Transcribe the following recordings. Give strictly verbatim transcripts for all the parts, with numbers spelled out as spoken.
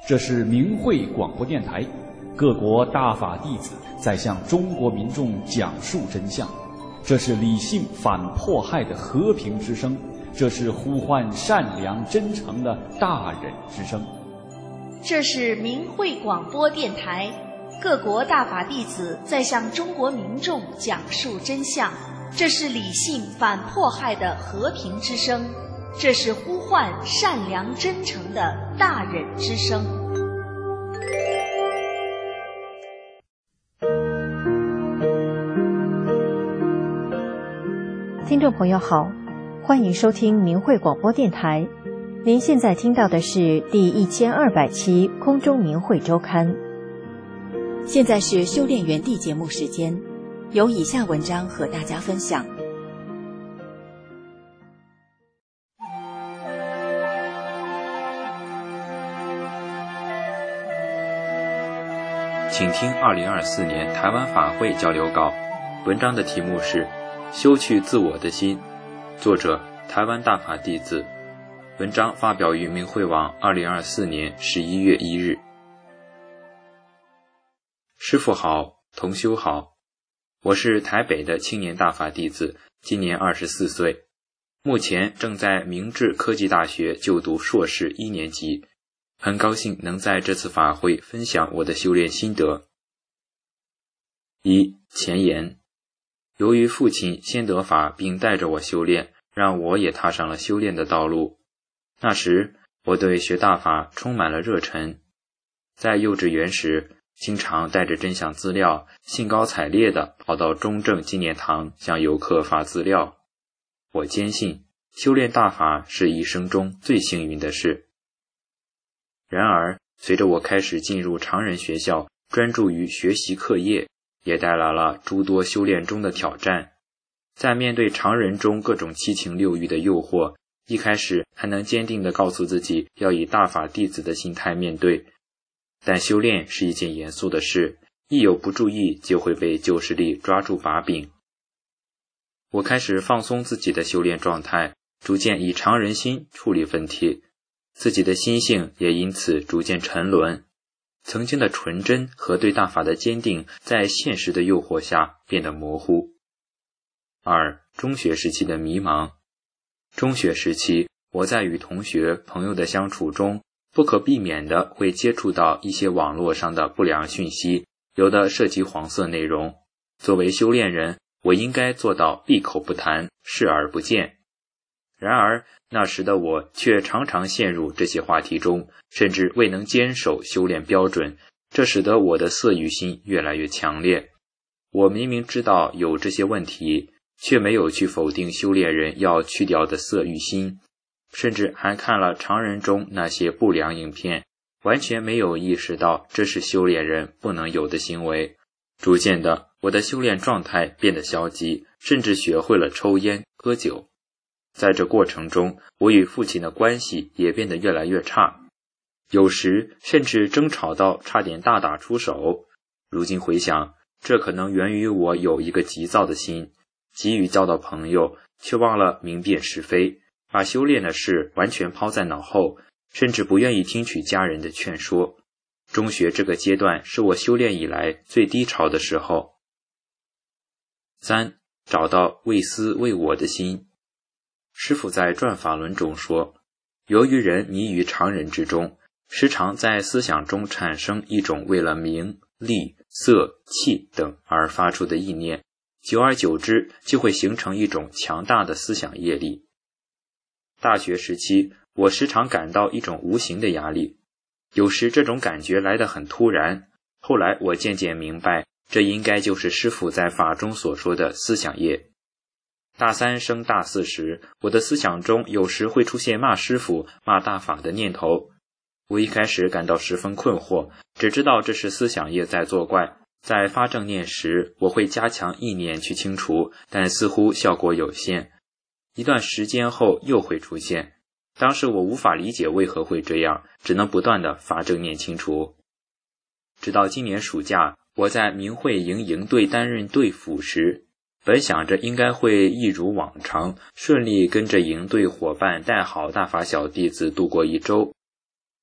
这是明慧广播电台，各国大法弟子在向中国民众讲述真相。这是理性反迫害的和平之声，这是呼唤善良真诚的大忍之声。 这是明慧广播电台，各国大法弟子在向中国民众讲述真相。这是理性反迫害的和平之声，这是呼唤善良真诚的大忍之声。 听众朋友好，欢迎收听明慧广播电台。您现在听到的是第一千二百期空中明慧周刊。 现在是修炼园地节目时间，有以下文章和大家分享。 请听二零二四年台湾法会交流稿，文章的题目是修去自我的心，作者台湾大法弟子，文章发表于明慧网二零二四年十一月一日。师父好，同修好，我是台北的青年大法弟子，今年二十四岁，目前正在明治科技大学就读硕士一年级，很高兴能在这次法会分享我的修炼心得。一、前言。由于父亲先得法并带着我修炼，让我也踏上了修炼的道路。那时我对学大法充满了热忱，在幼稚园时经常带着真相资料，兴高采烈地跑到中正纪念堂向游客发资料。我坚信修炼大法是一生中最幸运的事。然而随着我开始进入常人学校，专注于学习课业，也带来了诸多修炼中的挑战。在面对常人中各种七情六欲的诱惑，一开始还能坚定地告诉自己要以大法弟子的心态面对，但修炼是一件严肃的事，一有不注意就会被旧势力抓住把柄。我开始放松自己的修炼状态，逐渐以常人心处理问题，自己的心性也因此逐渐沉沦。曾经的纯真和对大法的坚定，在现实的诱惑下变得模糊。二、中学时期的迷茫。中学时期，我在与同学、朋友的相处中，不可避免地会接触到一些网络上的不良讯息，有的涉及黄色内容。作为修炼人，我应该做到闭口不谈，视而不见。然而那时的我却常常陷入这些话题中，甚至未能坚守修炼标准，这使得我的色欲心越来越强烈。我明明知道有这些问题，却没有去否定修炼人要去掉的色欲心，甚至还看了常人中那些不良影片，完全没有意识到这是修炼人不能有的行为。逐渐的，我的修炼状态变得消极，甚至学会了抽烟、喝酒。在这过程中，我与父亲的关系也变得越来越差，有时甚至争吵到差点大打出手。如今回想，这可能源于我有一个急躁的心，急于交到朋友，却忘了明辨是非，把修炼的事完全抛在脑后，甚至不愿意听取家人的劝说。中学这个阶段是我修炼以来最低潮的时候。三、找到为私为我的心。师父在转法轮中说，由于人迷于常人之中，时常在思想中产生一种为了名、利、色、气等而发出的意念，久而久之就会形成一种强大的思想业力。大学时期，我时常感到一种无形的压力，有时这种感觉来得很突然，后来我渐渐明白，这应该就是师父在法中所说的思想业。大三升大四时，我的思想中有时会出现骂师父、骂大法的念头。我一开始感到十分困惑，只知道这是思想业在作怪。在发正念时，我会加强意念去清除，但似乎效果有限。一段时间后又会出现，当时我无法理解为何会这样，只能不断地发正念清除。直到今年暑假，我在明慧营营队担任队辅时，本想着应该会一如往常，顺利跟着营队伙伴带好大法小弟子度过一周。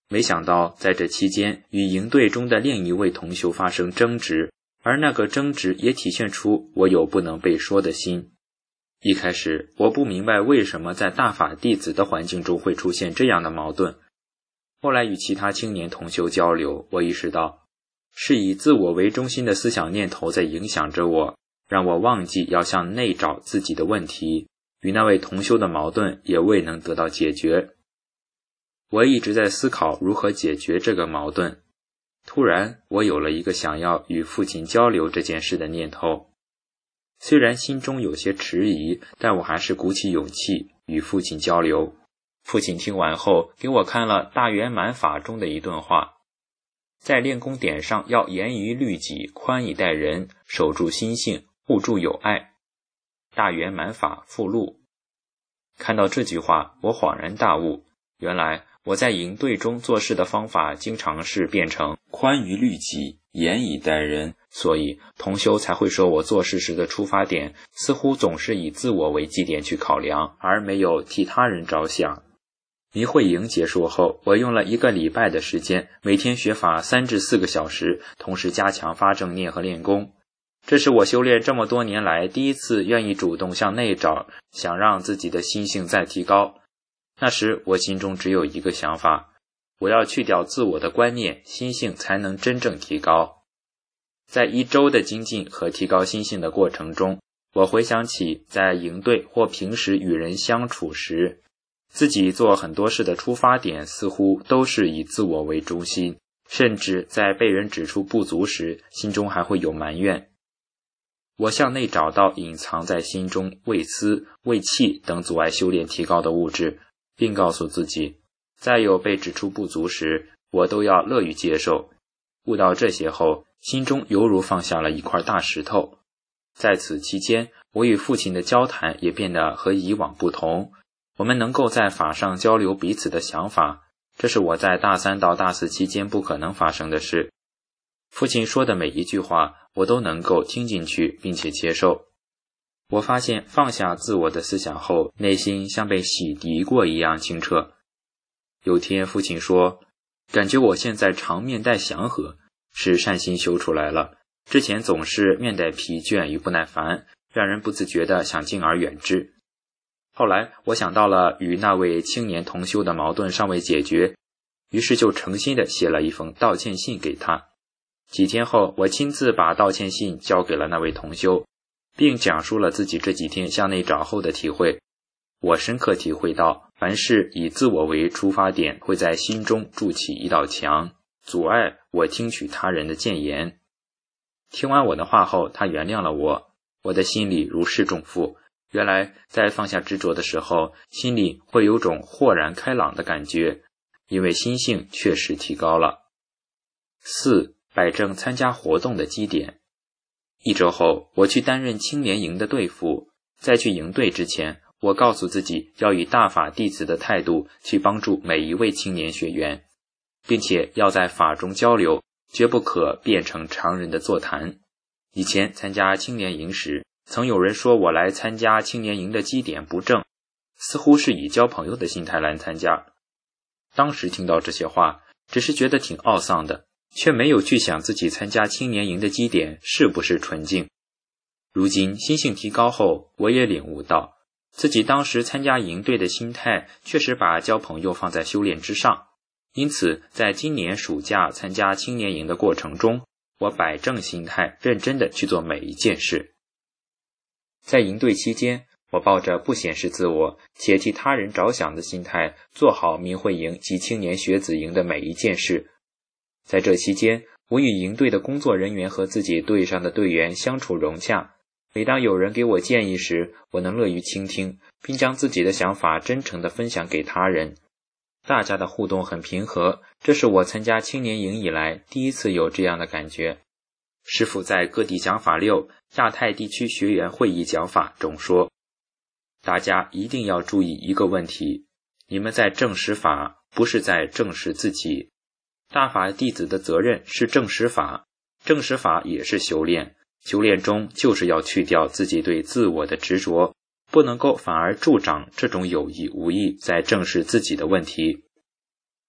没想到在这期间与营队中的另一位同修发生争执，而那个争执也体现出我有不能被说的心。一开始我不明白为什么在大法弟子的环境中会出现这样的矛盾，后来与其他青年同修交流，我意识到是以自我为中心的思想念头在影响着我，让我忘记要向内找自己的问题，与那位同修的矛盾也未能得到解决。我一直在思考如何解决这个矛盾，突然我有了一个想要与父亲交流这件事的念头。虽然心中有些迟疑，但我还是鼓起勇气与父亲交流。父亲听完后给我看了大圆满法中的一段话，在练功点上要严于律己，宽以待人，守住心性，互助友爱。大圆满法附录。看到这句话，我恍然大悟，原来我在营队中做事的方法经常是变成宽于律己，严以待人，所以同修才会说我做事时的出发点似乎总是以自我为基点去考量，而没有替他人着想。明慧营结束后，我用了一个礼拜的时间，每天学法三至四个小时，同时加强发正念和练功。这是我修炼这么多年来第一次愿意主动向内找，想让自己的心性再提高。那时我心中只有一个想法，我要去掉自我的观念，心性才能真正提高。在一周的精进和提高心性的过程中，我回想起在营队或平时与人相处时，自己做很多事的出发点似乎都是以自我为中心，甚至在被人指出不足时，心中还会有埋怨。我向内找到隐藏在心中畏思、畏气等阻碍修炼提高的物质，并告诉自己，在有被指出不足时，我都要乐于接受。悟到这些后，心中犹如放下了一块大石头。在此期间，我与父亲的交谈也变得和以往不同，我们能够在法上交流彼此的想法，这是我在大三到大四期间不可能发生的事。父亲说的每一句话，我都能够听进去并且接受。我发现放下自我的思想后，内心像被洗涤过一样清澈。有天父亲说，感觉我现在常面带祥和，是善心修出来了，之前总是面带疲倦与不耐烦，让人不自觉地想敬而远之。后来我想到了与那位青年同修的矛盾尚未解决，于是就诚心地写了一封道歉信给他。几天后，我亲自把道歉信交给了那位同修，并讲述了自己这几天向内找后的体会。我深刻体会到，凡事以自我为出发点，会在心中筑起一道墙，阻碍我听取他人的谏言。听完我的话后，他原谅了我，我的心里如释重负。原来在放下执着的时候，心里会有种豁然开朗的感觉，因为心性确实提高了。四、摆正参加活动的基点。一周后，我去担任青年营的队副。在去营队之前，我告诉自己要以大法弟子的态度去帮助每一位青年学员，并且要在法中交流，绝不可变成常人的座谈。以前参加青年营时，曾有人说我来参加青年营的基点不正，似乎是以交朋友的心态来参加。当时听到这些话，只是觉得挺懊丧的，却没有去想自己参加青年营的基点是不是纯净。如今心性提高后，我也领悟到，自己当时参加营队的心态确实把交朋友放在修炼之上。因此在今年暑假参加青年营的过程中，我摆正心态，认真地去做每一件事。在营队期间，我抱着不显示自我且替他人着想的心态，做好明慧营及青年学子营的每一件事。在这期间，我与营队的工作人员和自己队上的队员相处融洽。每当有人给我建议时，我能乐于倾听，并将自己的想法真诚地分享给他人。大家的互动很平和，这是我参加青年营以来第一次有这样的感觉。师父在各地讲法六亚太地区学员会议讲法中说，大家一定要注意一个问题，你们在证实法，不是在证实自己。大法弟子的责任是证实法，证实法也是修炼，修炼中就是要去掉自己对自我的执着，不能够反而助长这种有意无意在正视自己的问题。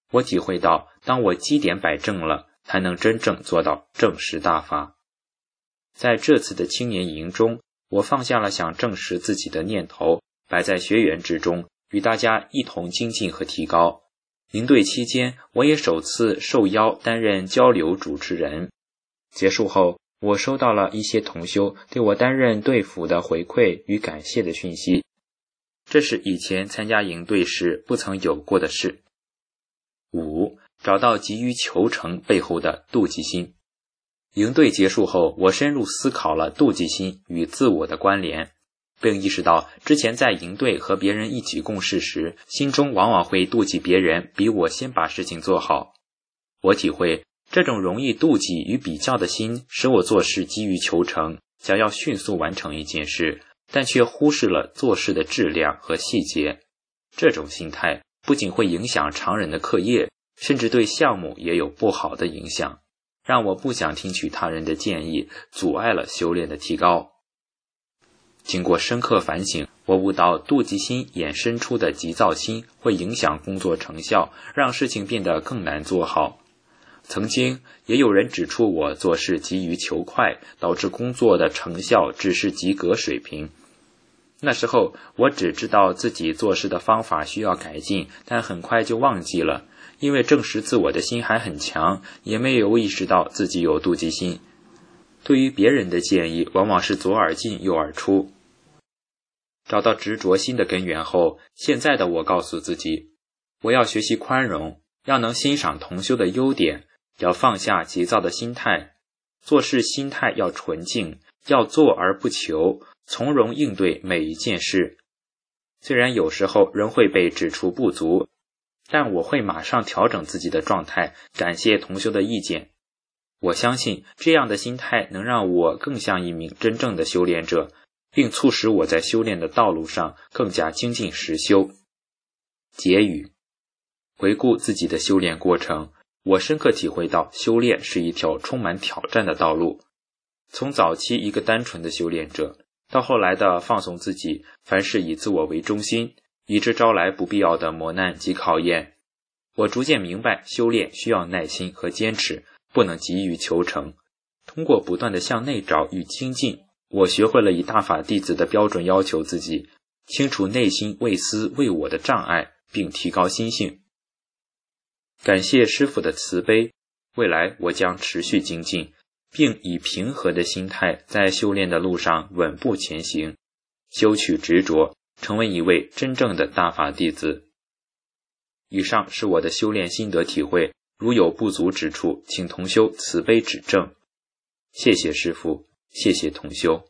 我体会到，当我基点摆正了，才能真正做到证实大法。在这次的青年营中，我放下了想证实自己的念头，摆在学员之中，与大家一同精进和提高。营队期间，我也首次受邀担任交流主持人。结束后，我收到了一些同修对我担任队辅的回馈与感谢的讯息，这是以前参加营队时不曾有过的事。五、找到急于求成背后的妒忌心。营队结束后，我深入思考了妒忌心与自我的关联，并意识到之前在营队和别人一起共事时，心中往往会妒忌别人比我先把事情做好。我体会这种容易妒忌与比较的心，使我做事急于求成，想要迅速完成一件事，但却忽视了做事的质量和细节。这种心态不仅会影响常人的课业，甚至对项目也有不好的影响，让我不想听取他人的建议，阻碍了修炼的提高。经过深刻反省，我悟到妒忌心衍生出的急躁心会影响工作成效，让事情变得更难做好。曾经也有人指出我做事急于求快，导致工作的成效只是及格水平。那时候我只知道自己做事的方法需要改进，但很快就忘记了，因为证实自我的心还很强，也没有意识到自己有妒忌心。对于别人的建议，往往是左耳进右耳出。找到执着心的根源后，现在的我告诉自己，我要学习宽容，要能欣赏同修的优点，要放下急躁的心态，做事心态要纯净，要做而不求，从容应对每一件事。虽然有时候仍会被指出不足，但我会马上调整自己的状态，感谢同修的意见。我相信这样的心态能让我更像一名真正的修炼者，并促使我在修炼的道路上更加精进实修。结语：回顾自己的修炼过程，我深刻体会到修炼是一条充满挑战的道路。从早期一个单纯的修炼者，到后来的放纵自己，凡事以自我为中心，以致招来不必要的磨难及考验。我逐渐明白，修炼需要耐心和坚持，不能急于求成。通过不断的向内找与精进，我学会了以大法弟子的标准要求自己，清除内心为私为我的障碍，并提高心性。感谢师父的慈悲，未来我将持续精进，并以平和的心态在修炼的路上稳步前行，修取执着，成为一位真正的大法弟子。以上是我的修炼心得体会，如有不足之处，请同修慈悲指正。谢谢师父，谢谢同修。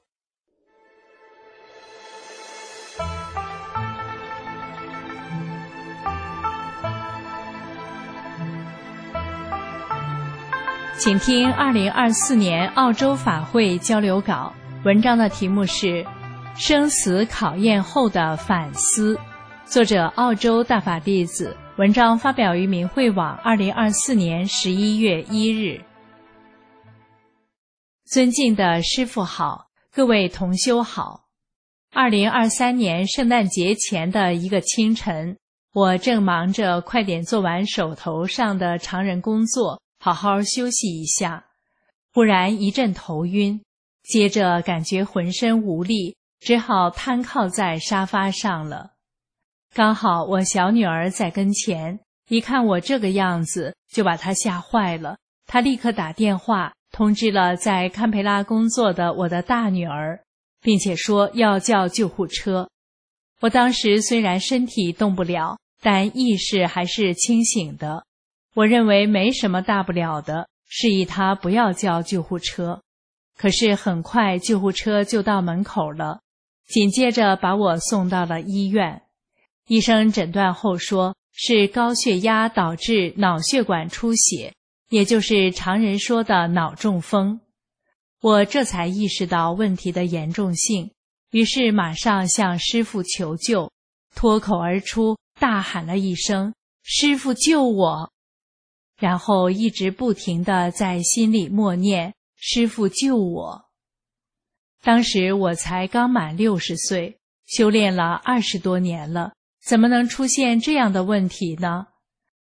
请听二零二四年澳洲法会交流稿，文章的题目是生死考验后的反思，作者澳洲大法弟子，文章发表于明慧网二零二四年十一月一日。尊敬的师父好，各位同修好。二零二三年圣诞节前的一个清晨，我正忙着快点做完手头上的常人工作，好好休息一下，忽然一阵头晕，接着感觉浑身无力，只好瘫靠在沙发上了。刚好我小女儿在跟前，一看我这个样子，就把她吓坏了。她立刻打电话通知了在堪培拉工作的我的大女儿，并且说要叫救护车。我当时虽然身体动不了，但意识还是清醒的。我认为没什么大不了的，示意他不要叫救护车。可是很快救护车就到门口了，紧接着把我送到了医院。医生诊断后说是高血压导致脑血管出血，也就是常人说的脑中风。我这才意识到问题的严重性，于是马上向师父求救，脱口而出大喊了一声：师父救我！然后一直不停地在心里默念：师父救我！当时我才刚满六十岁，修炼了二十多年了，怎么能出现这样的问题呢？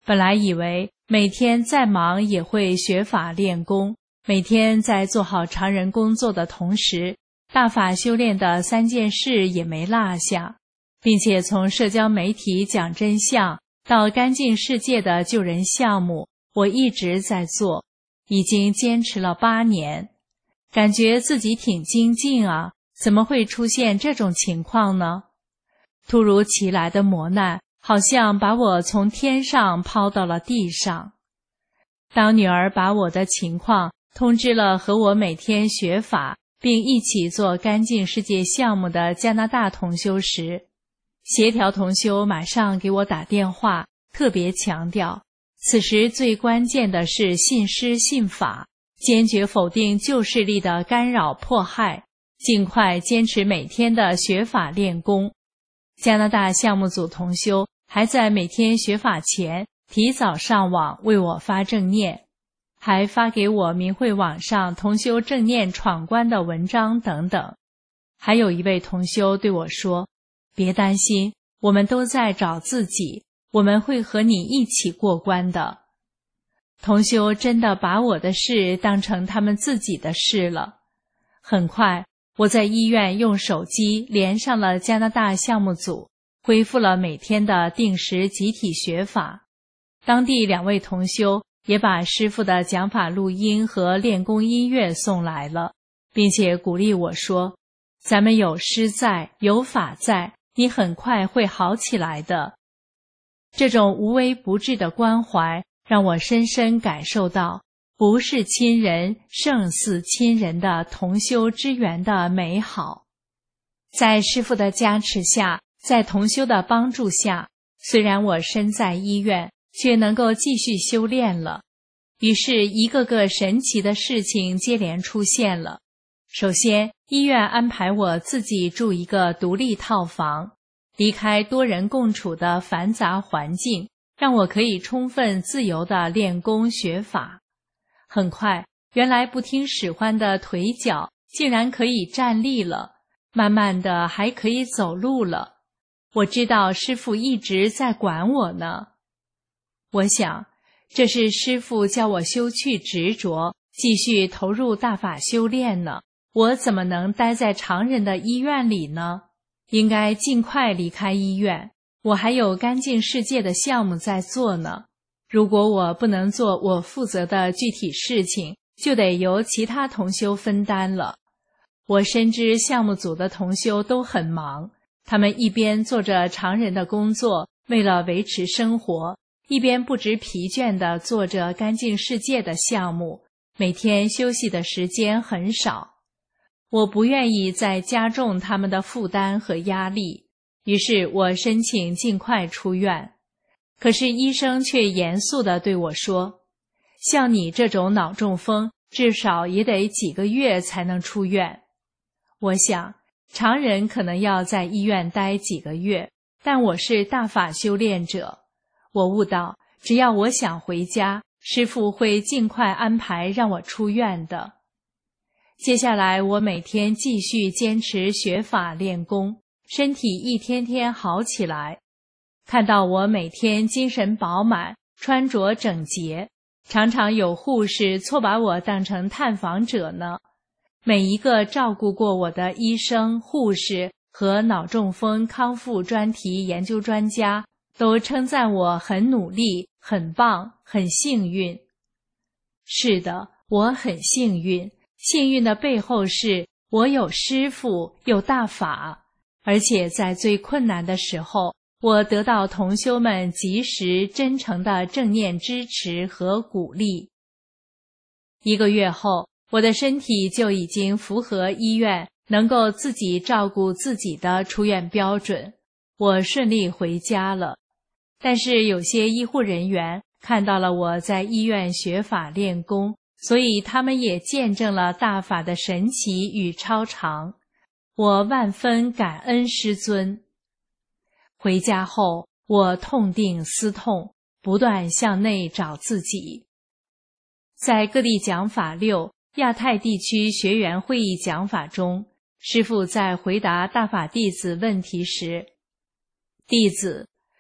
本来以为每天再忙也会学法练功，每天在做好常人工作的同时，大法修炼的三件事也没落下，并且从社交媒体讲真相到干净世界的救人项目，我一直在做，已经坚持了八年，感觉自己挺精进啊，怎么会出现这种情况呢？突如其来的磨难好像把我从天上抛到了地上。当女儿把我的情况通知了和我每天学法并一起做干净世界项目的加拿大同修时，协调同修马上给我打电话，特别强调，此时最关键的是信师信法，坚决否定旧势力的干扰迫害，尽快坚持每天的学法练功。加拿大项目组同修还在每天学法前提早上网为我发正念，还发给我明慧网上同修正念闯关的文章等等。还有一位同修对我说，别担心，我们都在找自己，我们会和你一起过关的。同修真的把我的事当成他们自己的事了。很快，我在医院用手机连上了加拿大项目组，恢复了每天的定时集体学法。当地两位同修也把师父的讲法录音和练功音乐送来了，并且鼓励我说，咱们有师在，有法在，你很快会好起来的。这种无微不至的关怀让我深深感受到不是亲人胜似亲人的同修之缘的美好。在师父的加持下，在同修的帮助下，虽然我身在医院，却能够继续修炼了。于是一个个神奇的事情接连出现了。首先，医院安排我自己住一个独立套房，离开多人共处的繁杂环境，让我可以充分自由地练功学法。很快，原来不听使唤的腿脚竟然可以站立了，慢慢的还可以走路了。我知道师父一直在管我呢。我想，这是师父叫我休去执着，继续投入大法修炼呢。我怎么能待在常人的医院里呢？应该尽快离开医院，我还有干净世界的项目在做呢。如果我不能做我负责的具体事情，就得由其他同修分担了。我深知项目组的同修都很忙，他们一边做着常人的工作，为了维持生活，一边不知疲倦地做着干净世界的项目，每天休息的时间很少。我不愿意再加重他们的负担和压力，于是我申请尽快出院。可是医生却严肃地对我说，像你这种脑中风，至少也得几个月才能出院。我想，常人可能要在医院待几个月，但我是大法修炼者，我悟到，只要我想回家，师父会尽快安排让我出院的。接下来我每天继续坚持学法练功，身体一天天好起来。看到我每天精神饱满，穿着整洁，常常有护士错把我当成探访者呢。每一个照顾过我的医生、护士和脑中风康复专题研究专家都称赞我很努力、很棒、很幸运。是的，我很幸运。幸运的背后是我有师父，有大法，而且在最困难的时候，我得到同修们及时真诚的正念支持和鼓励。一个月后，我的身体就已经符合医院能够自己照顾自己的出院标准，我顺利回家了。但是有些医护人员看到了我在医院学法练功，所以他们也见证了大法的神奇与超常，我万分感恩师尊。回家后，我痛定思痛，不断向内找自己。在各地讲法六亚太地区学员会议讲法中，师父在回答大法弟子问题时，弟子，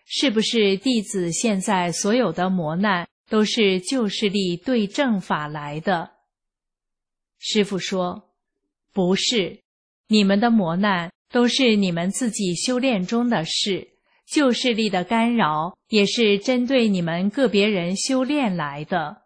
是不是弟子现在所有的磨难都是旧势力对正法来的？师父说，不是，你们的磨难都是你们自己修炼中的事，旧势力的干扰也是针对你们个别人修炼来的。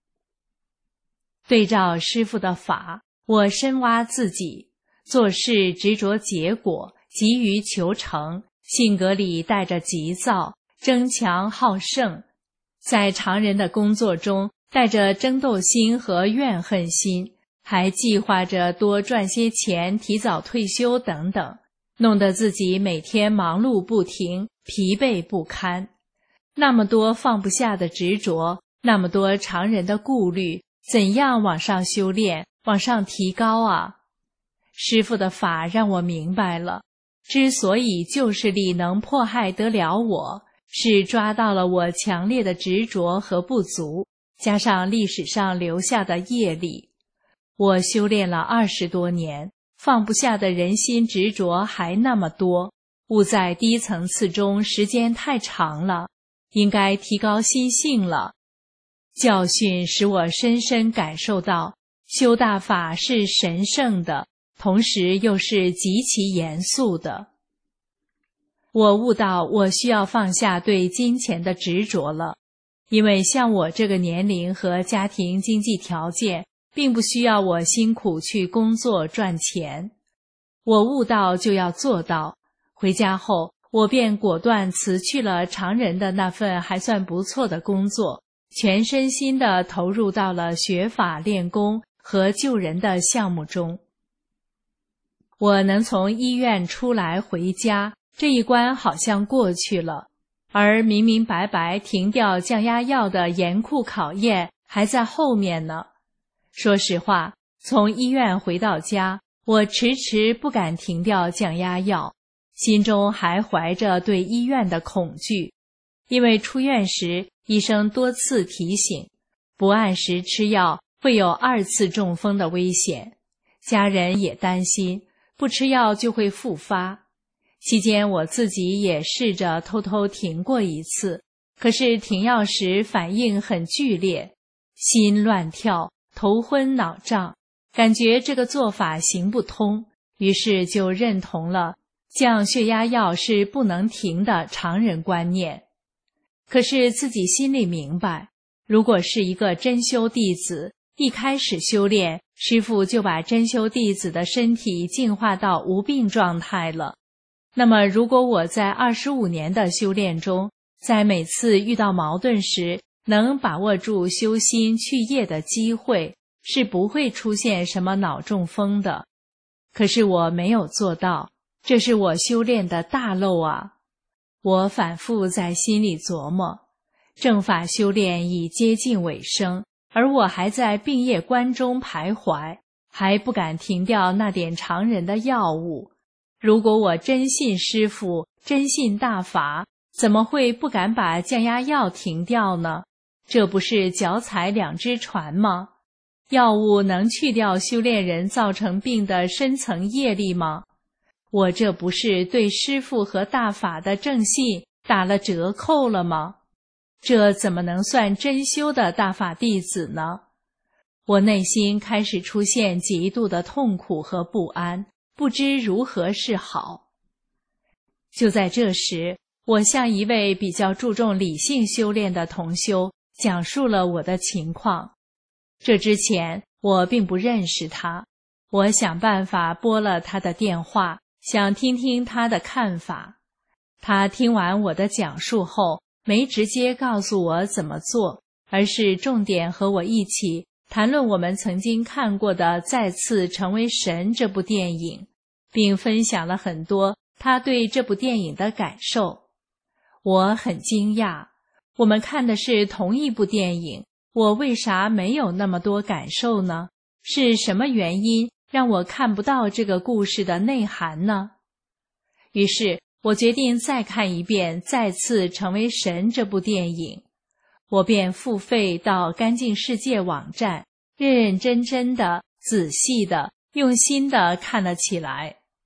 对照师父的法，我深挖自己，做事执着结果，急于求成，性格里带着急躁，争强好胜，在常人的工作中带着争斗心和怨恨心，还计划着多赚些钱，提早退休等等，弄得自己每天忙碌不停，疲惫不堪。那么多放不下的执着，那么多常人的顾虑，怎样往上修炼，往上提高啊？师父的法让我明白了，之所以旧势力能迫害得了我，是抓到了我强烈的执着和不足，加上历史上留下的业力。我修炼了二十多年，放不下的人心执着还那么多，悟在低层次中时间太长了，应该提高心性了。教训使我深深感受到，修大法是神圣的，同时又是极其严肃的。我悟到我需要放下对金钱的执着了，因为像我这个年龄和家庭经济条件，并不需要我辛苦去工作赚钱。我悟到就要做到，回家后我便果断辞去了常人的那份还算不错的工作，全身心地投入到了学法练功和救人的项目中。我能从医院出来回家，这一关好像过去了，而明明白白停掉降压药的严酷考验还在后面呢。说实话，从医院回到家，我迟迟不敢停掉降压药，心中还怀着对医院的恐惧。因为出院时，医生多次提醒，不按时吃药会有二次中风的危险。家人也担心，不吃药就会复发。期间我自己也试着偷偷停过一次，可是停药时反应很剧烈，心乱跳，头昏脑胀，感觉这个做法行不通，于是就认同了降血压药是不能停的常人观念。可是自己心里明白，如果是一个真修弟子，一开始修炼，师父就把真修弟子的身体净化到无病状态了。那么如果我在二十五年的修炼中，在每次遇到矛盾时，能把握住修心去业的机会，是不会出现什么脑中风的。可是我没有做到，这是我修炼的大漏啊！我反复在心里琢磨，正法修炼已接近尾声，而我还在病业关中徘徊，还不敢停掉那点常人的药物。如果我真信师父，真信大法，怎么会不敢把降压药停掉呢？这不是脚踩两只船吗？药物能去掉修炼人造成病的深层业力吗？我这不是对师父和大法的正信打了折扣了吗？这怎么能算真修的大法弟子呢？我内心开始出现极度的痛苦和不安，不知如何是好。就在这时，我向一位比较注重理性修炼的同修讲述了我的情况。这之前我并不认识他，我想办法拨了他的电话，想听听他的看法。他听完我的讲述后，没直接告诉我怎么做，而是重点和我一起谈论我们曾经看过的《再次成为神》这部电影，并分享了很多他对这部电影的感受。我很惊讶，我们看的是同一部电影，我为啥没有那么多感受呢？是什么原因让我看不到这个故事的内涵呢？于是我决定再看一遍《再次成为神》这部电影。我便付费到干净世界网站，认认真真的、仔细的、用心的看了起来。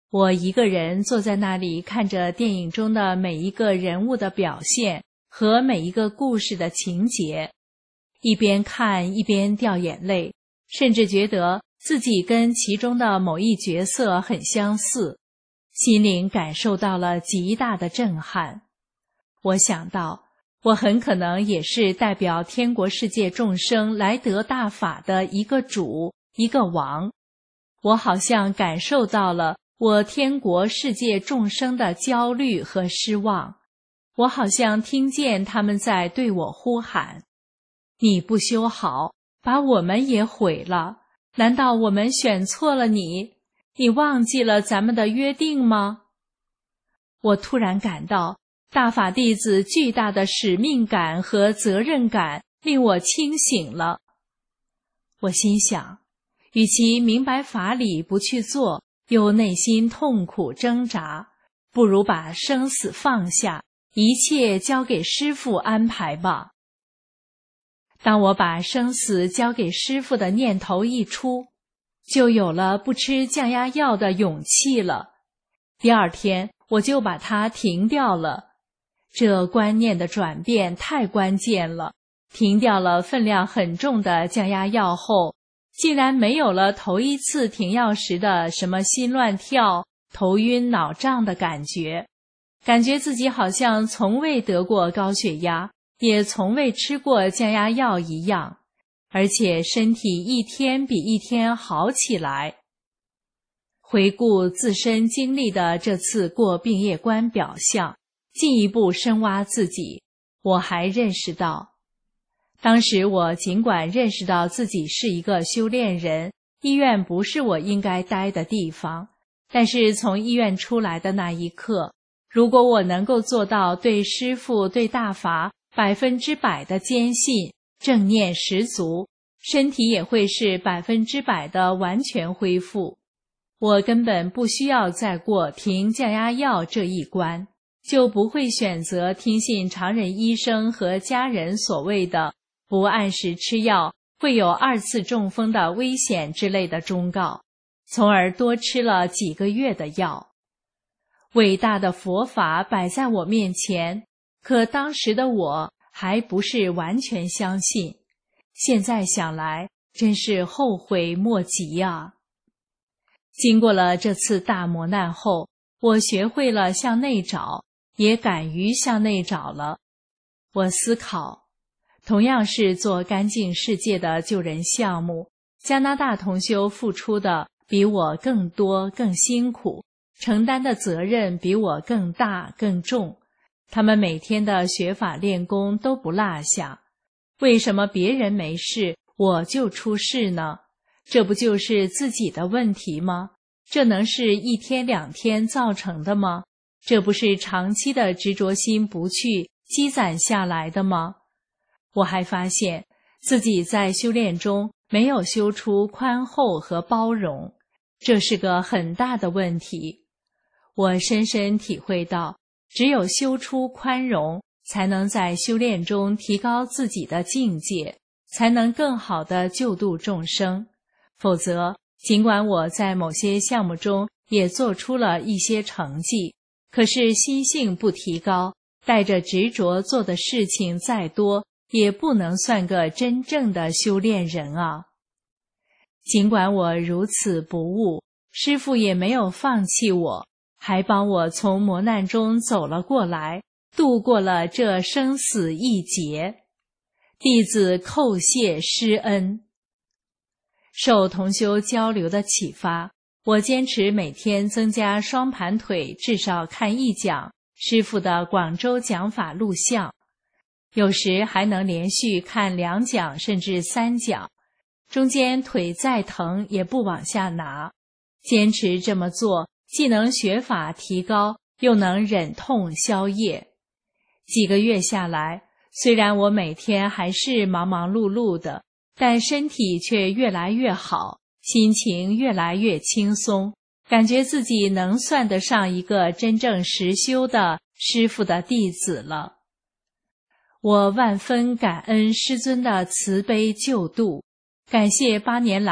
我一个人坐在那里，看着电影中的每一个人物的表现和每一个故事的情节，一边看一边掉眼泪，甚至觉得自己跟其中的某一角色很相似，心灵感受到了极大的震撼。我想到，我很可能也是代表天国世界众生来得大法的一个主，一个王。我好像感受到了我天国世界众生的焦虑和失望，我好像听见他们在对我呼喊：你不修好，把我们也毁了，难道我们选错了你？你忘记了咱们的约定吗？我突然感到大法弟子巨大的使命感和责任感令我清醒了。我心想，与其明白法理不去做，又内心痛苦挣扎，不如把生死放下，一切交给师父安排吧。当我把生死交给师父的念头一出，就有了不吃降压药的勇气了。第二天我就把它停掉了。这观念的转变太关键了，停掉了分量很重的降压药后，竟然没有了头一次停药时的什么心乱跳、头晕脑胀的感觉，感觉自己好像从未得过高血压，也从未吃过降压药一样，而且身体一天比一天好起来。回顾自身经历的这次过病业关表象，进一步深挖自己，我还认识到，当时我尽管认识到自己是一个修炼人，医院不是我应该待的地方，但是从医院出来的那一刻，如果我能够做到对师父、对大法百分之百的坚信，正念十足，身体也会是百分之百的完全恢复。我根本不需要再过停降压药这一关，就不会选择听信常人医生和家人所谓的不按时吃药会有二次中风的危险之类的忠告，从而多吃了几个月的药。伟大的佛法摆在我面前，可当时的我还不是完全相信，现在想来真是后悔莫及啊。经过了这次大磨难后，我学会了向内找，也敢于向内找了。我思考，同样是做干净世界的救人项目，加拿大同修付出的比我更多更辛苦，承担的责任比我更大更重，他们每天的学法练功都不落下，为什么别人没事我就出事呢？这不就是自己的问题吗？这能是一天两天造成的吗？这不是长期的执着心不去积攒下来的吗？我还发现自己在修炼中没有修出宽厚和包容，这是个很大的问题。我深深体会到，只有修出宽容，才能在修炼中提高自己的境界，才能更好地救度众生。否则，尽管我在某些项目中也做出了一些成绩，可是心性不提高，带着执着做的事情再多，也不能算个真正的修炼人啊。尽管我如此不悟，师父也没有放弃我，还帮我从磨难中走了过来，度过了这生死一劫。弟子叩谢师恩。受同修交流的启发，我坚持每天增加双盘腿，至少看一讲师父的广州讲法录像，有时还能连续看两讲甚至三讲，中间腿再疼也不往下拿。坚持这么做，既能学法提高，又能忍痛消业。几个月下来，虽然我每天还是忙忙碌碌的，但身体却越来越好，心情越来越轻松，感觉自己能算得上一个真正实修的师父的弟子了。我万分感恩师尊的慈悲救度，感谢八年来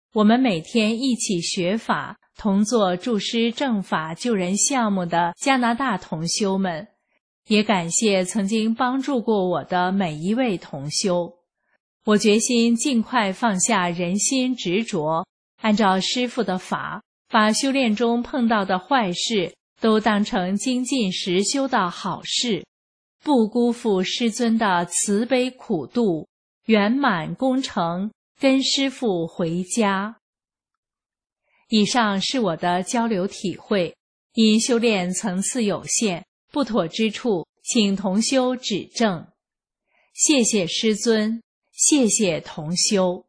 我们每天一起学法，同做助师正法救人项目的加拿大同修们，也感谢曾经帮助过我的每一位同修。我决心尽快放下人心执着，按照师父的法，把修炼中碰到的坏事都当成精进实修的好事，不辜负师尊的慈悲苦度，圆满功成，跟师父回家。以上是我的交流体会，因修炼层次有限，不妥之处，请同修指正。谢谢师尊，谢谢同修。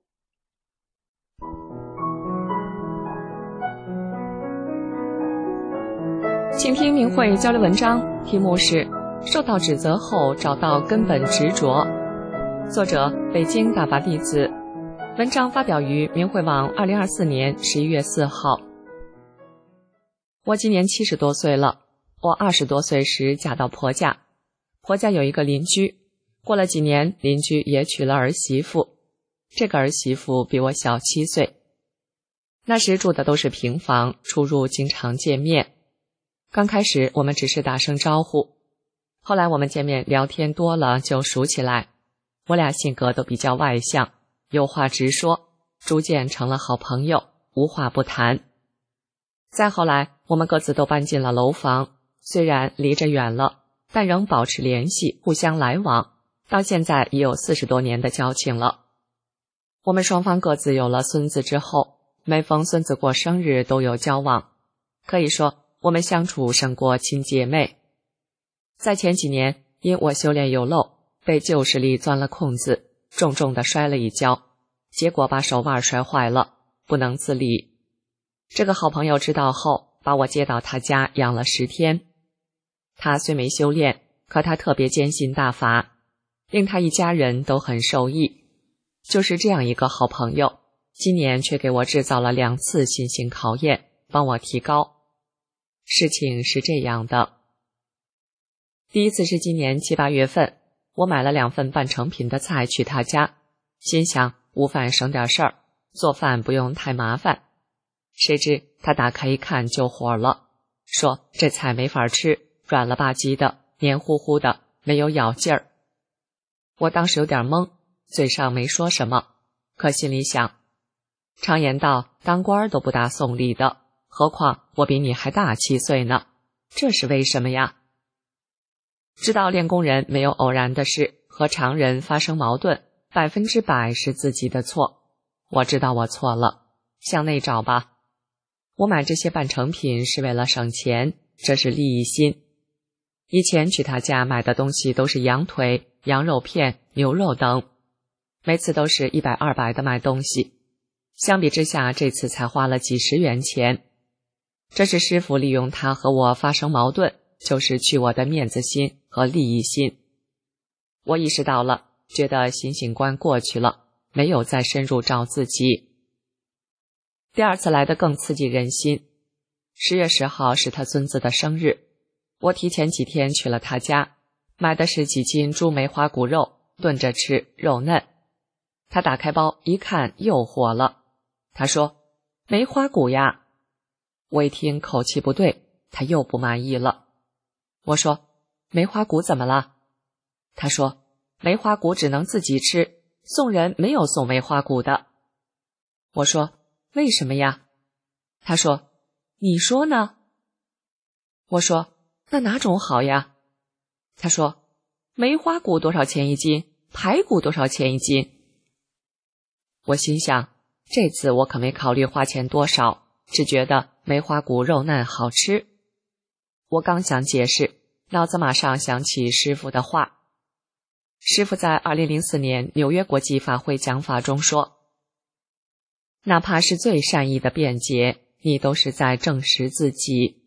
请听明慧交流文章，题目是受到指责后找到根本执着，作者北京大法弟子，文章发表于明慧网二零二四年十一月四号。我今年七十多岁了，我二十多岁时嫁到婆家，婆家有一个邻居，过了几年，邻居也娶了儿媳妇，这个儿媳妇比我小七岁。那时住的都是平房，出入经常见面。刚开始我们只是打声招呼，后来我们见面聊天多了就熟起来，我俩性格都比较外向，有话直说，逐渐成了好朋友，无话不谈。再后来我们各自都搬进了楼房，虽然离着远了，但仍保持联系，互相来往，到现在已有四十多年的交情了。我们双方各自有了孙子之后，每逢孙子过生日都有交往，可以说我们相处胜过亲姐妹。在前几年，因我修炼有漏，被旧势力钻了空子，重重地摔了一跤，结果把手腕摔坏了，不能自理。这个好朋友知道后，把我接到他家养了十天。他虽没修炼，可他特别坚信大法，令他一家人都很受益。就是这样一个好朋友，今年却给我制造了两次信心考验，帮我提高。事情是这样的，第一次是今年七八月份，我买了两份半成品的菜去他家，心想午饭省点事儿，做饭不用太麻烦。谁知他打开一看就火了，说这菜没法吃，软了吧唧的，黏糊糊的，没有咬劲儿。我当时有点懵，嘴上没说什么，可心里想，常言道当官都不大送礼的，何况我比你还大七岁呢，这是为什么呀？知道练功人没有偶然的事，和常人发生矛盾，百分之百是自己的错。我知道我错了，向内找吧。我买这些半成品是为了省钱，这是利益心。以前去他家买的东西都是羊腿、羊肉片、牛肉等，每次都是一百二百的买东西，相比之下这次才花了几十元钱。这是师父利用他和我发生矛盾，就是去我的面子心和利益心。我意识到了，觉得心性关过去了，没有再深入找自己。第二次来的更刺激人心。十月十号是他孙子的生日，我提前几天去了他家，买的是几斤猪梅花骨肉，炖着吃，肉嫩。他打开包一看又火了，他说梅花骨呀。我一听口气不对，他又不满意了。我说梅花骨怎么了？他说梅花骨只能自己吃，送人没有送梅花骨的。我说为什么呀？他说你说呢？我说那哪种好呀？他说梅花骨多少钱一斤，排骨多少钱一斤。我心想，这次我可没考虑花钱多少，只觉得梅花骨肉嫩好吃。我刚想解释，脑子马上想起师父的话。师父在二零零四年纽约国际法会讲法中说，哪怕是最善意的辩解，你都是在证实自己。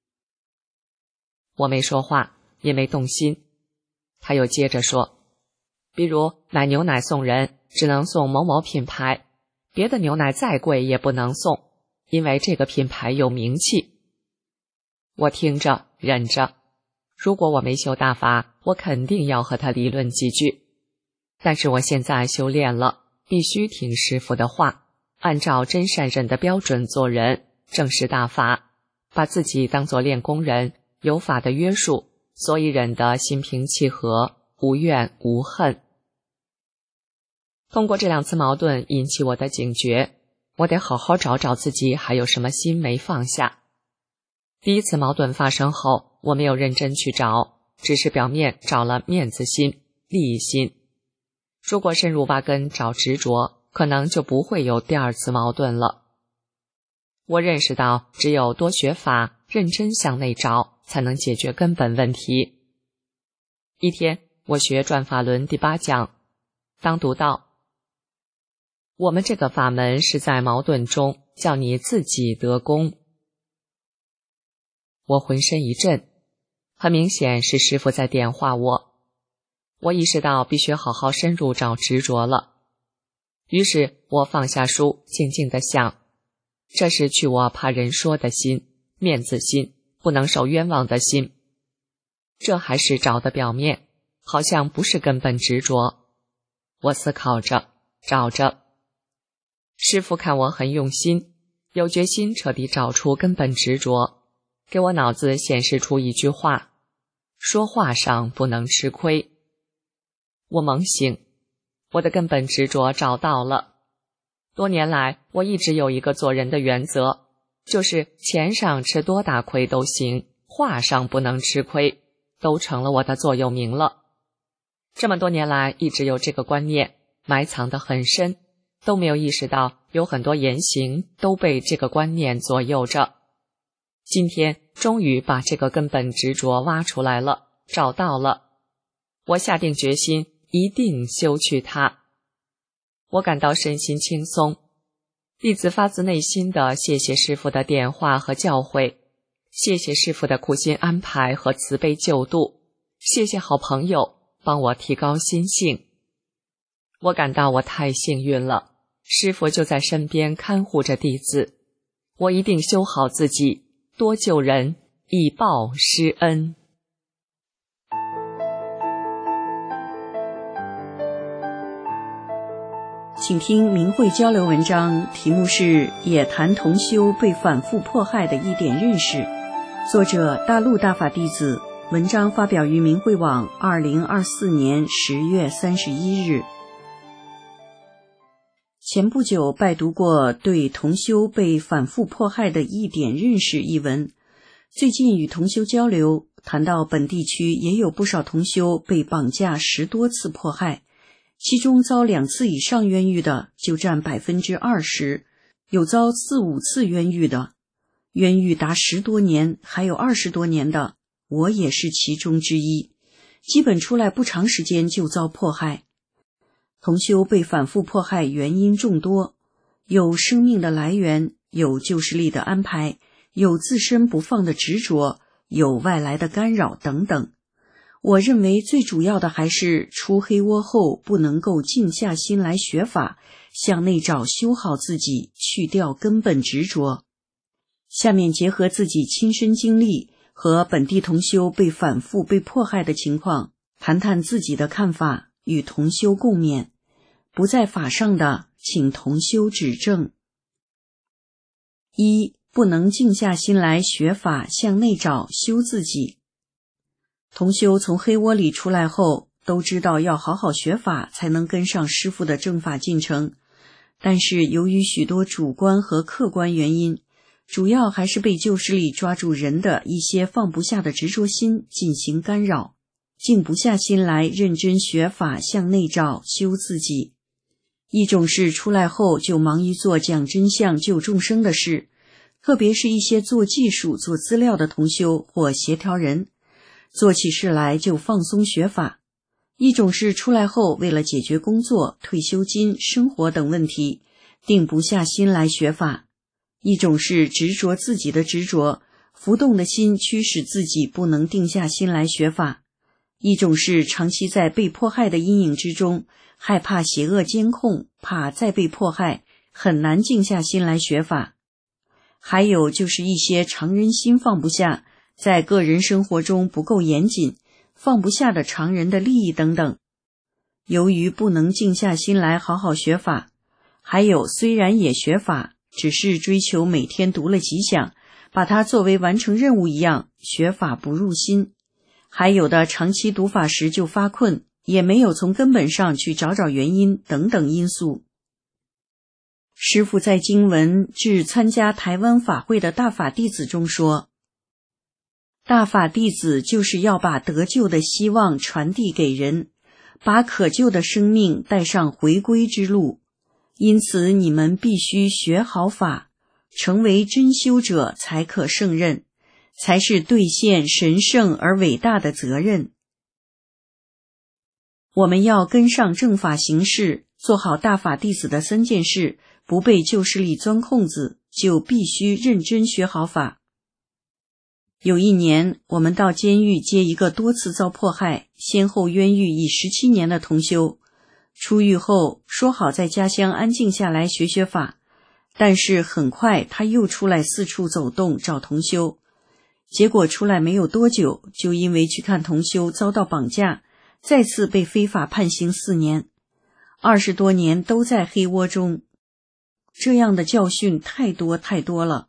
我没说话，也没动心。他又接着说，比如买牛奶送人，只能送某某品牌，别的牛奶再贵也不能送，因为这个品牌有名气。我听着忍着，如果我没修大法，我肯定要和他理论几句。但是我现在修炼了，必须听师父的话， 按照真善忍的标准做人，正视大法，把自己当作练功人，有法的约束，所以忍得心平气和，无怨无恨。通过这两次矛盾引起我的警觉，我得好好找找自己还有什么心没放下。第一次矛盾发生后，我没有认真去找，只是表面找了面子心、利益心。如果深入挖根找执着，可能就不会有第二次矛盾了。我认识到，只有多学法，认真向内找，才能解决根本问题。一天，我学转法轮第八讲，当读到我们这个法门是在矛盾中叫你自己得功，我浑身一震，很明显是师父在点化我。我意识到必须好好深入找执着了，于是我放下书，静静地想，这是去我怕人说的心，面子心，不能受冤枉的心。这还是找的表面，好像不是根本执着。我思考着，找着。师父看我很用心，有决心彻底找出根本执着，给我脑子显示出一句话：说话上不能吃亏。我猛醒，我的根本执着找到了。多年来，我一直有一个做人的原则，就是钱上吃多大亏都行，话上不能吃亏，都成了我的座右铭了。这么多年来，一直有这个观念，埋藏得很深，都没有意识到有很多言行都被这个观念左右着。今天终于把这个根本执着挖出来了，找到了。我下定决心，一定修去它。我感到身心轻松，弟子发自内心的谢谢师父的点化和教诲，谢谢师父的苦心安排和慈悲救度，谢谢好朋友帮我提高心性。我感到我太幸运了，师父就在身边看护着弟子，我一定修好自己，多救人，以报师恩。 请听明慧交流文章，题目是《也谈同修被反复迫害的一点认识》，作者大陆大法弟子，文章发表于明慧网二零二四年十月三十一日。前不久拜读过对同修被反复迫害的一点认识一文，最近与同修交流，谈到本地区也有不少同修被绑架十多次迫害，其中遭两次以上冤狱的就占百分之二十，有遭四五次冤狱的，冤狱达十多年，还有二十多年的，我也是其中之一，基本出来不长时间就遭迫害。同修被反复迫害原因众多，有生命的来源，有救世力的安排，有自身不放的执着，有外来的干扰等等。我认为最主要的还是出黑窝后不能够静下心来学法，向内找修好自己，去掉根本执着。下面结合自己亲身经历和本地同修被反复被迫害的情况，谈谈自己的看法，与同修共勉。不在法上的，请同修指正。一、不能静下心来学法，向内找修自己。同修从黑窝里出来后，都知道要好好学法，才能跟上师父的正法进程。但是由于许多主观和客观原因，主要还是被旧势力抓住人的一些放不下的执着心进行干扰，静不下心来认真学法，向内找修自己。一种是出来后就忙于做讲真相救众生的事，特别是一些做技术做资料的同修或协调人，做起事来就放松学法。一种是出来后为了解决工作、退休金、生活等问题，定不下心来学法。一种是执着自己的执着，浮动的心驱使自己不能定下心来学法。一种是长期在被迫害的阴影之中，害怕邪恶监控，怕再被迫害，很难静下心来学法。还有就是一些常人心放不下，在个人生活中不够严谨，放不下的常人的利益等等。由于不能静下心来好好学法， 还有虽然也学法，只是追求每天读了几响，把它作为完成任务一样，学法不入心。还有的长期读法时就发困，也没有从根本上去找找原因等等因素。师父在经文致参加台湾法会的大法弟子中说，大法弟子就是要把得救的希望传递给人，把可救的生命带上回归之路，因此你们必须学好法，成为真修者才可胜任，才是兑现神圣而伟大的责任。我们要跟上正法行事，做好大法弟子的三件事，不被旧势力钻空子，就必须认真学好法。有一年，我们到监狱接一个多次遭迫害、先后冤狱已十七年的同修，出狱后说好在家乡安静下来学学法，但是很快他又出来四处走动找同修，结果出来没有多久，就因为去看同修遭到绑架，再次被非法判刑四年，二十多年都在黑窝中。这样的教训太多太多了。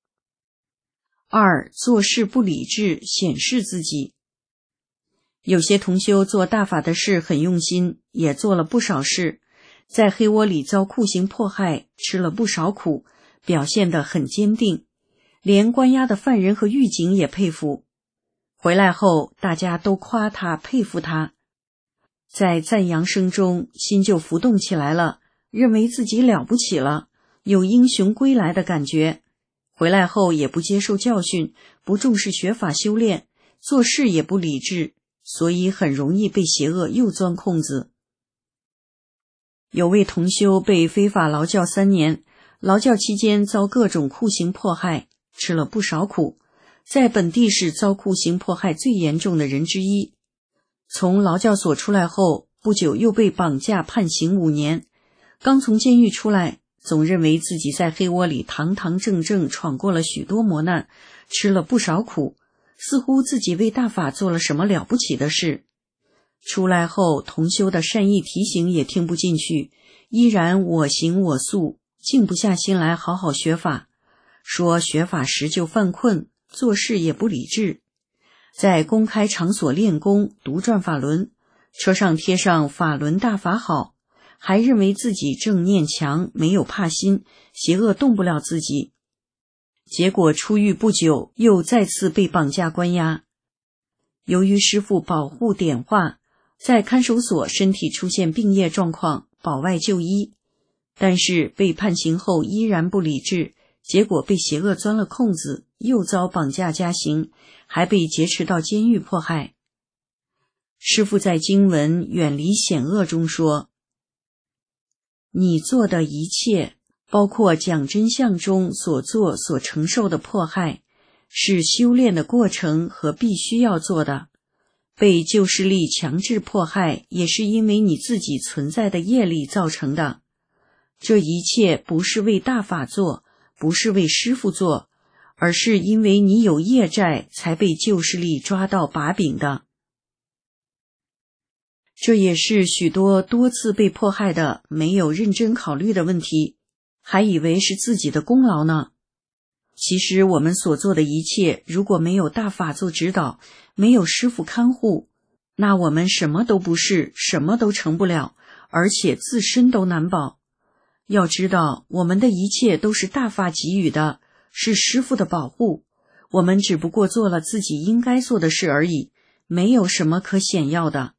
二，做事不理智，显示自己。有些同修做大法的事很用心，也做了不少事，在黑窝里遭酷刑迫害，吃了不少苦，表现得很坚定，连关押的犯人和狱警也佩服。回来后，大家都夸他，佩服他，在赞扬声中，心就浮动起来了，认为自己了不起了，有英雄归来的感觉。回来后也不接受教训，不重视学法修炼，做事也不理智，所以很容易被邪恶又钻空子。有位同修被非法劳教三年，劳教期间遭各种酷刑迫害，吃了不少苦，在本地是遭酷刑迫害最严重的人之一。从劳教所出来后，不久又被绑架判刑五年，刚从监狱出来，总认为自己在黑窝里堂堂正正闯过了许多磨难，吃了不少苦，似乎自己为大法做了什么了不起的事。出来后，同修的善意提醒也听不进去，依然我行我素，静不下心来好好学法，说学法时就犯困，做事也不理智，在公开场所练功读转法轮，车上贴上法轮大法好，还认为自己正念强，没有怕心，邪恶动不了自己。结果出狱不久，又再次被绑架关押。由于师父保护点化，在看守所身体出现病业状况，保外就医，但是被判刑后依然不理智，结果被邪恶钻了空子，又遭绑架加刑，还被劫持到监狱迫害。师父在经文远离险恶中说，你做的一切，包括讲真相中所做所承受的迫害，是修炼的过程和必须要做的。被旧势力强制迫害，也是因为你自己存在的业力造成的。这一切不是为大法做，不是为师父做，而是因为你有业债才被旧势力抓到把柄的。这也是许多多次被迫害的没有认真考虑的问题，还以为是自己的功劳呢。其实我们所做的一切，如果没有大法做指导，没有师父看护，那我们什么都不是，什么都成不了，而且自身都难保。要知道，我们的一切都是大法给予的，是师父的保护，我们只不过做了自己应该做的事而已，没有什么可显耀的。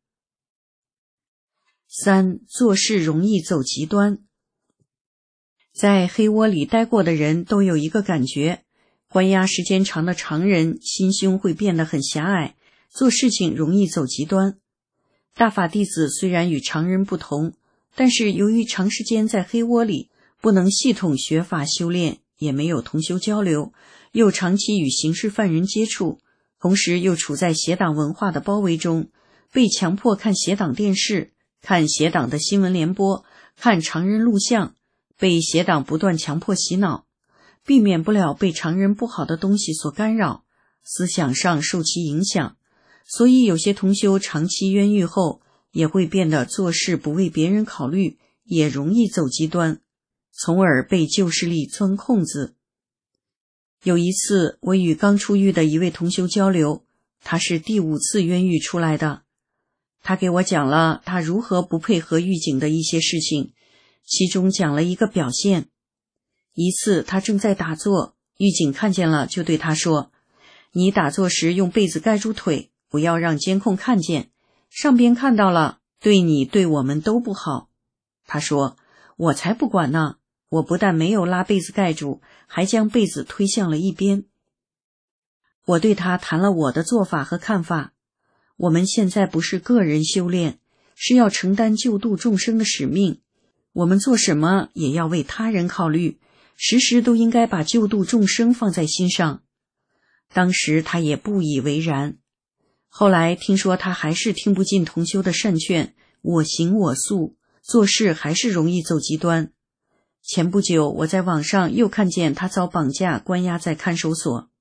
三，做事容易走极端。在黑窝里待过的人都有一个感觉，关押时间长的常人心胸会变得很狭隘，做事情容易走极端。大法弟子虽然与常人不同，但是由于长时间在黑窝里，不能系统学法修炼，也没有同修交流，又长期与刑事犯人接触，同时又处在邪党文化的包围中，被强迫看邪党电视，看邪党的新闻联播，看常人录像，被邪党不断强迫洗脑，避免不了被常人不好的东西所干扰，思想上受其影响，所以有些同修长期冤狱后，也会变得做事不为别人考虑，也容易走极端。 从而被旧势力钻空子。有一次，我与刚出狱的一位同修交流，他是第五次冤狱出来的。他给我讲了他如何不配合狱警的一些事情，其中讲了一个表现。一次他正在打坐，狱警看见了就对他说，你打坐时用被子盖住腿，不要让监控看见，上边看到了，对你对我们都不好。他说，我才不管呢，我不但没有拉被子盖住，还将被子推向了一边。我对他谈了我的做法和看法。我们现在不是个人修炼，是要承担救度众生的使命。我们做什么也要为他人考虑，时时都应该把救度众生放在心上。当时他也不以为然，后来听说他还是听不进同修的善劝，我行我素，做事还是容易走极端。前不久我在网上又看见他遭绑架关押在看守所。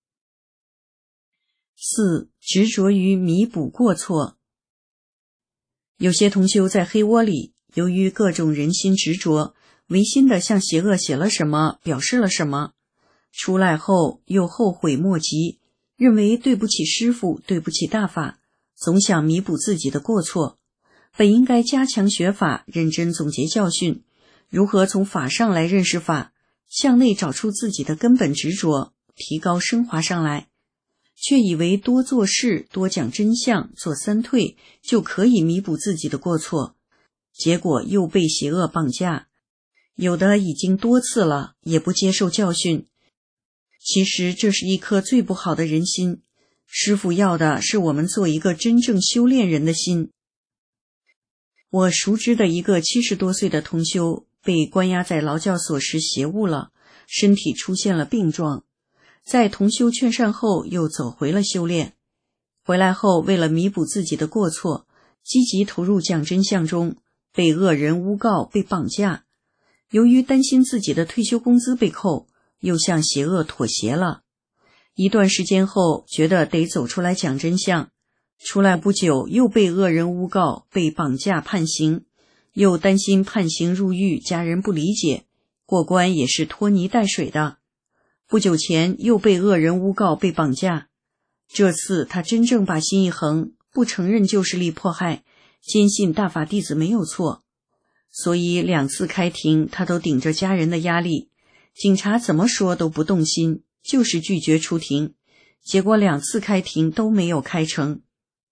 四、执着于弥补过错。有些同修在黑窝里，由于各种人心执着，违心的向邪恶写了什么，表示了什么，出来后又后悔莫及，认为对不起师父，对不起大法，总想弥补自己的过错。本应该加强学法，认真总结教训，如何从法上来认识法，向内找出自己的根本执着，提高升华上来，却以为多做事，多讲真相，做三退就可以弥补自己的过错，结果又被邪恶绑架。有的已经多次了，也不接受教训。其实这是一颗最不好的人心，师父要的是我们做一个真正修炼人的心。我熟知的一个七十多岁的同修，被关押在劳教所时邪误了，身体出现了病状，在同修劝善后又走回了修炼。回来后为了弥补自己的过错，积极投入讲真相中，被恶人诬告，被绑架。由于担心自己的退休工资被扣，又向邪恶妥协了。一段时间后，觉得得走出来讲真相，出来不久又被恶人诬告，被绑架判刑，又担心判刑入狱，家人不理解，过关也是拖泥带水的。不久前又被恶人诬告，被绑架。这次他真正把心一横，不承认旧势力迫害，坚信大法弟子没有错。所以两次开庭他都顶着家人的压力，警察怎么说都不动心，就是拒绝出庭，结果两次开庭都没有开成。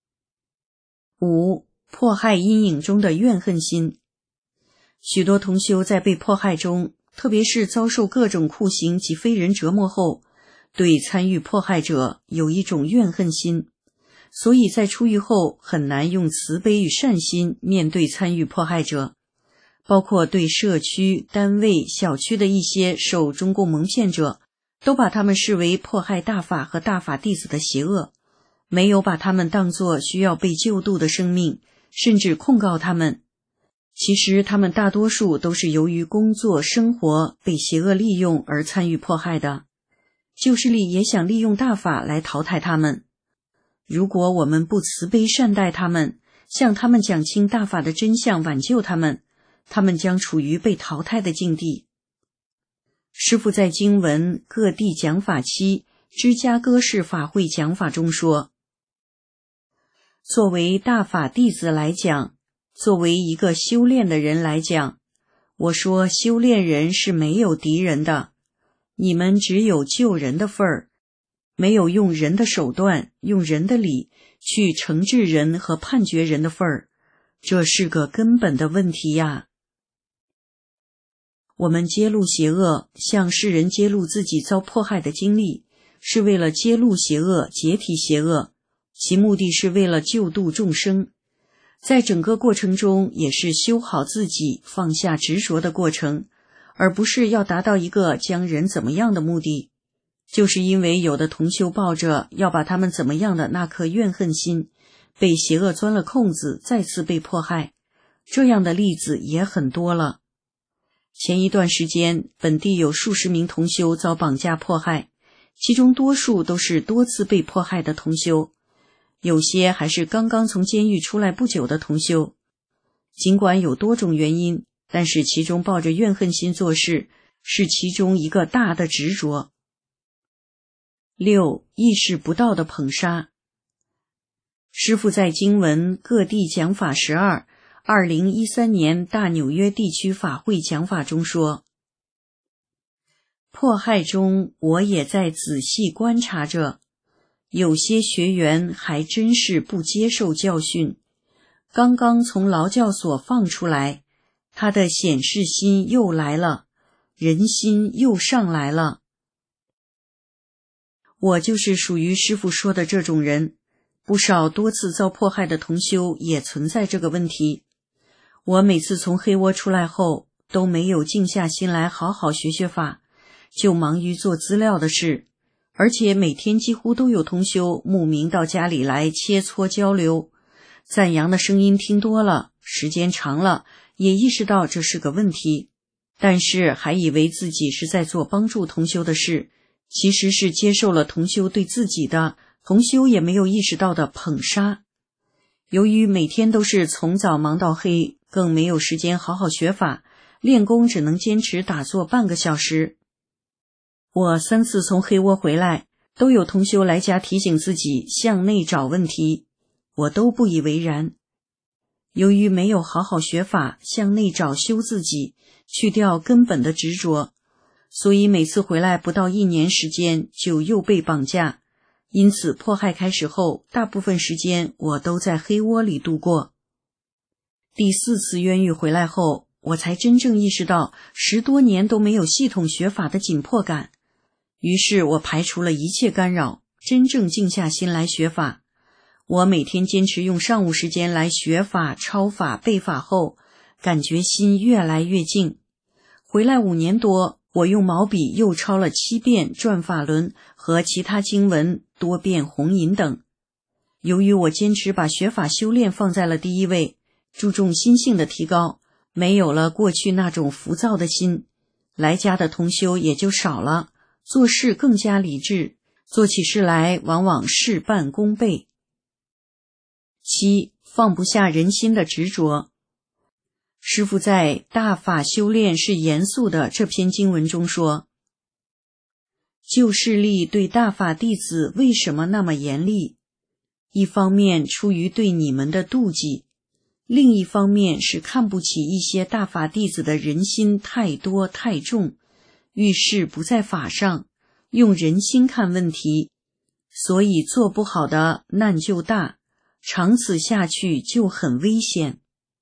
五、迫害阴影中的怨恨心。许多同修在被迫害中，特别是遭受各种酷刑及非人折磨后，对参与迫害者有一种怨恨心，所以在出狱后很难用慈悲与善心面对参与迫害者，包括对社区、单位、小区的一些受中共蒙骗者，都把他们视为迫害大法和大法弟子的邪恶，没有把他们当作需要被救度的生命，甚至控告他们。其实他们大多数都是由于工作、生活被邪恶利用而参与迫害的，旧势力也想利用大法来淘汰他们。如果我们不慈悲善待他们，向他们讲清大法的真相，挽救他们，他们将处于被淘汰的境地。师父在经文各地讲法期芝加哥市法会讲法中说，作为大法弟子来讲，作为一个修炼的人来讲，我说修炼人是没有敌人的，你们只有救人的份儿，没有用人的手段，用人的理去惩治人和判决人的份儿，这是个根本的问题呀。我们揭露邪恶，向世人揭露自己遭迫害的经历，是为了揭露邪恶，解体邪恶，其目的是为了救度众生。在整个过程中也是修好自己，放下执着的过程，而不是要达到一个将人怎么样的目的。就是因为有的同修抱着要把他们怎么样的那颗怨恨心，被邪恶钻了空子，再次被迫害，这样的例子也很多了。前一段时间，本地有数十名同修遭绑架迫害，其中多数都是多次被迫害的同修，有些还是刚刚从监狱出来不久的同修。尽管有多种原因， 但是其中抱着怨恨心做事，是其中一个大的执着。六、意识不到的捧杀。师父在经文各地讲法十二二零一三年大纽约地区法会讲法中说，迫害中我也在仔细观察着，有些学员还真是不接受教训，刚刚从劳教所放出来，他的显示心又来了，人心又上来了。我就是属于师父说的这种人，不少多次遭迫害的同修也存在这个问题。我每次从黑窝出来后，都没有静下心来好好学学法，就忙于做资料的事，而且每天几乎都有同修慕名到家里来切磋交流，赞扬的声音听多了，时间长了，也意识到这是个问题，但是还以为自己是在做帮助同修的事，其实是接受了同修对自己的，同修也没有意识到的捧杀。由于每天都是从早忙到黑，更没有时间好好学法，练功只能坚持打坐半个小时。我三次从黑窝回来，都有同修来家提醒自己向内找问题，我都不以为然。由于没有好好学法，向内找修自己，去掉根本的执着，所以每次回来不到一年时间就又被绑架，因此迫害开始后，大部分时间我都在黑窝里度过。第四次冤狱回来后，我才真正意识到十多年都没有系统学法的紧迫感，于是我排除了一切干扰，真正静下心来学法。我每天坚持用上午时间来学法、抄法、背法后，感觉心越来越静。回来五年多，我用毛笔又抄了七遍转法轮和其他经文，多遍红引等。由于我坚持把学法修炼放在了第一位，注重心性的提高，没有了过去那种浮躁的心，来家的同修也就少了，做事更加理智，做起事来往往事半功倍。七、放不下人心的执着。师父在《大法修炼是严肃的》这篇经文中说，旧势力对大法弟子为什么那么严厉？一方面出于对你们的妒忌，另一方面是看不起一些大法弟子的人心太多太重，遇事不在法上，用人心看问题，所以做不好的难就大，长此下去就很危险。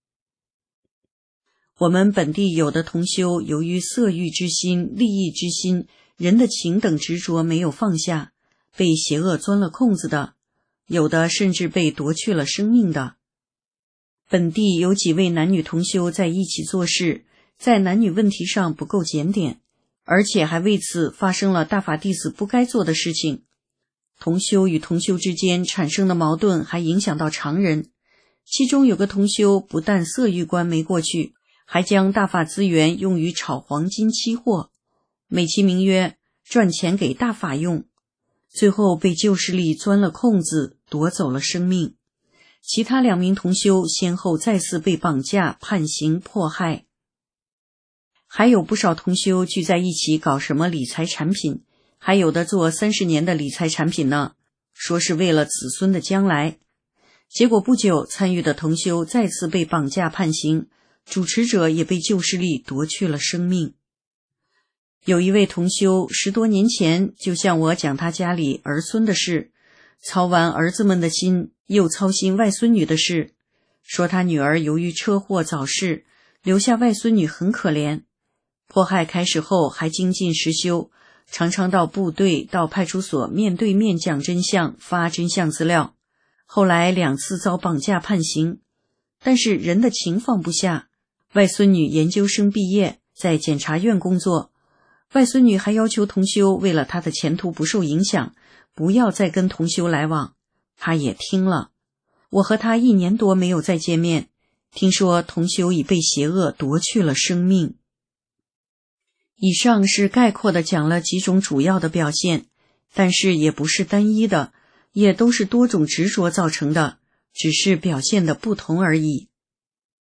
我们本地有的同修由于色欲之心、利益之心、人的情等执着没有放下，被邪恶钻了空子的，有的甚至被夺去了生命的。本地有几位男女同修在一起做事，在男女问题上不够检点，而且还为此发生了大法弟子不该做的事情。同修与同修之间产生的矛盾还影响到常人，其中有个同修不但色欲关没过去，还将大法资源用于炒黄金期货，美其名曰赚钱给大法用，最后被旧势力钻了空子，夺走了生命。其他两名同修先后再次被绑架、判刑、迫害。还有不少同修聚在一起搞什么理财产品，还有的做三十年的理财产品呢，说是为了子孙的将来。结果不久，参与的同修再次被绑架判刑，主持者也被旧势力夺去了生命。有一位同修十多年前就向我讲他家里儿孙的事，操完儿子们的心，又操心外孙女的事，说他女儿由于车祸早逝，留下外孙女很可怜。迫害开始后还精进实修，常常到部队、到派出所面对面讲真相，发真相资料。后来两次遭绑架判刑，但是人的情放不下。外孙女研究生毕业，在检察院工作，外孙女还要求同修为了她的前途不受影响，不要再跟同修来往，他也听了。我和他一年多没有再见面，听说同修已被邪恶夺去了生命。以上是概括地讲了几种主要的表现，但是也不是单一的，也都是多种执着造成的，只是表现的不同而已。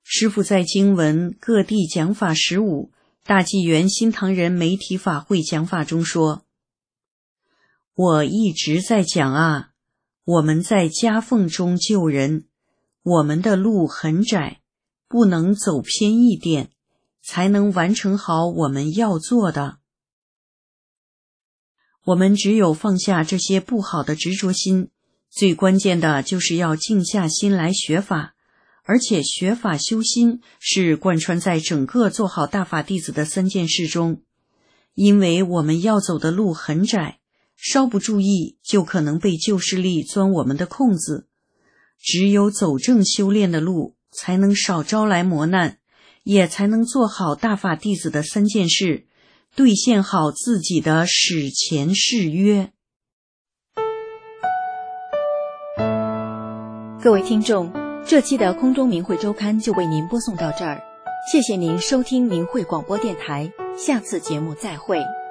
师父在经文各地讲法十五大纪元新唐人媒体法会讲法中说，我一直在讲啊，我们在夹缝中救人，我们的路很窄，不能走偏一点，才能完成好我们要做的。我们只有放下这些不好的执着心，最关键的就是要静下心来学法，而且学法修心是贯穿在整个做好大法弟子的三件事中。因为我们要走的路很窄，稍不注意就可能被旧势力钻我们的空子，只有走正修炼的路，才能少招来磨难，也才能做好大法弟子的三件事，兑现好自己的史前誓约。 各位听众，这期的空中明慧周刊就为您播送到这儿，谢谢您收听明慧广播电台，下次节目再会。